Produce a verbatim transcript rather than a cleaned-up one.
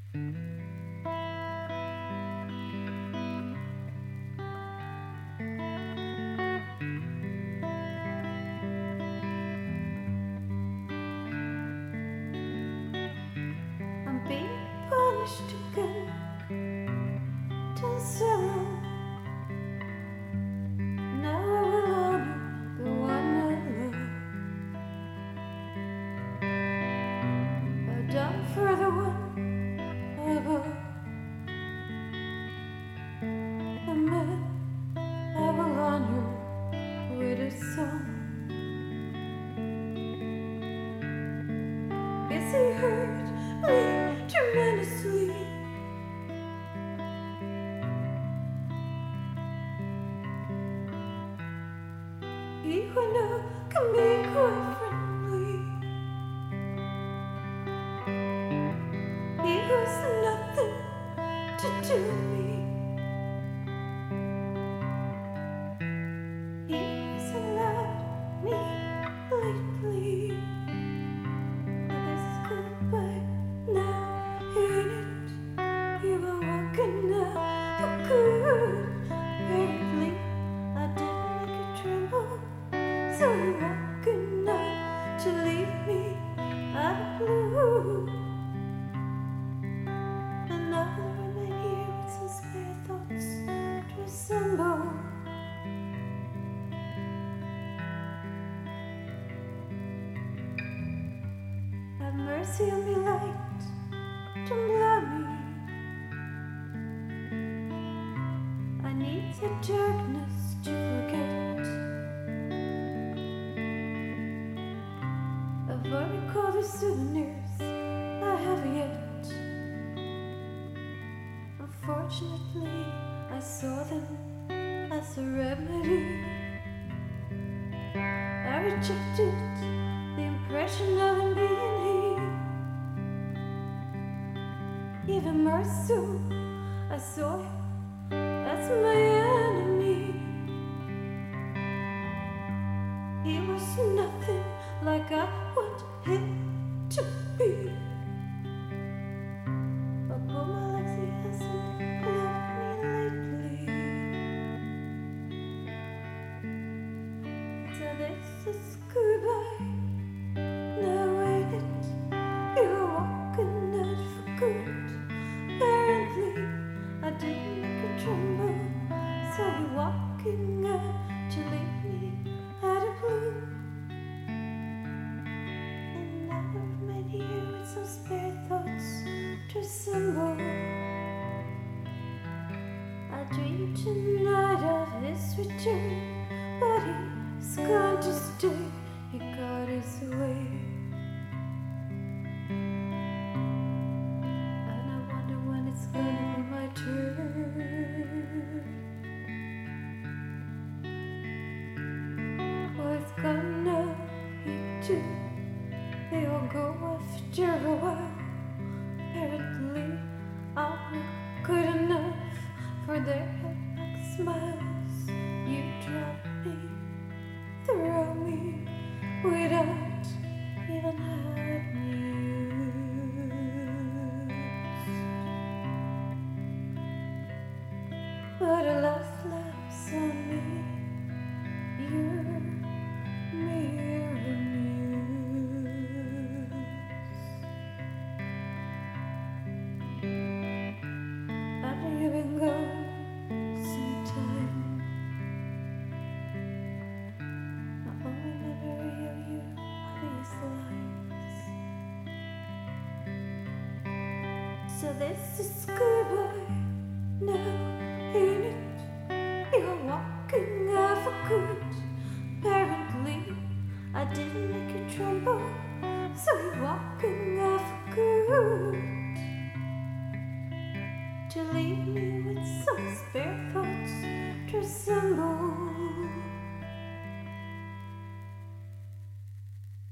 I'm being punished again. Till sorrow. Now I will honor the one I love. Bow down for the one above. The man I will honor with a song. Yes, he hurt me tremendously. He went out can be quite friendly. He was nothing to do me. He has allowed me lately. But this is goodbye now, ain't it? You are walking now for good. Apparently, I didn't make you tremble. So you're walking out to leave me out of blue. And now I remain here with some spare thoughts to assemble. Have mercy on me, light, don't blame me. I need the darkness to forget. I've already called the souvenirs I have yet. Unfortunately, I saw them as a remedy. I rejected the impression of him being here. Even more so, I saw him as my enemy. He was nothing like I want him to be. But pull my legs, he hasn't left me lately. So this is goodbye. Now ain't it? You're walking out for good. Apparently, I didn't make you tremble. So you're walking out to leave me out of blue. Some spare thoughts to assemble. I dreamed tonight of his return, but he's gone to stay. He got his way. And I wonder when it's gonna be my turn. Well, it's gone now, he too. They all go after a while. Apparently, I'm not good enough for their happy smiles. You drop me, throw me without even having used. But a last laughs on me. You're mirror muse. After you've been gone some time, I only memory of you are these lines. So this is goodbye now, ain't it? You're walking out for good. Apparently, I didn't make you tremble. So you're walking out for good. To leave me with some spare thoughts to assemble.